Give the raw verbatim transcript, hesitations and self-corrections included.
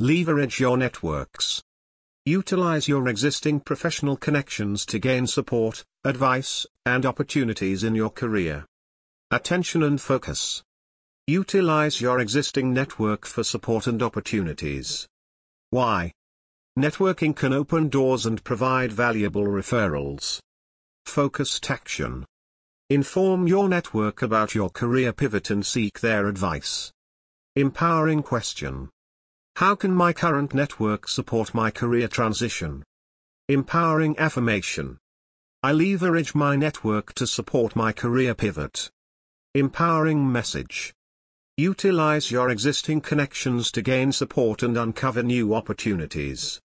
Leverage your networks. Utilize your existing professional connections to gain support, advice, and opportunities in your career. Attention and focus. Utilize your existing network for support and opportunities. Why? Networking can open doors and provide valuable referrals. Focused action. Inform your network about your career pivot and seek their advice. Empowering question. How can my current network support my career transition? Empowering affirmation. I leverage my network to support my career pivot. Empowering message. Utilize your existing connections to gain support and uncover new opportunities.